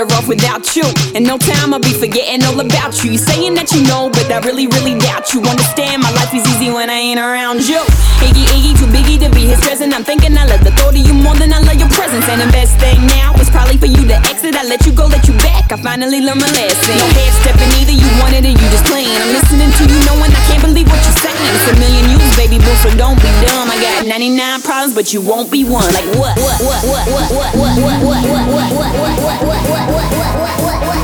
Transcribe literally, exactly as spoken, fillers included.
better off without you. In no time I'll be forgetting all about you. You saying that you know, but I really, really doubt you. Understand my life is easy when I ain't around you. Iggy, Iggy, too biggie to be his present. I'm thinking I love the thought of you more than I love your presence. And the best thing now is probably for you to exit. I let you go, let you back, I finally learned my lesson. No head stepping either, you wanted it, you just playing. I'm listening to you knowing I can't believe what you're saying. It's a million you, baby boo, so don't be dumb. I got ninety-nine problems, but you won't be one. Like what? What? What? What? What? What? What? What? What? What? What? What? What? What? What? What? What?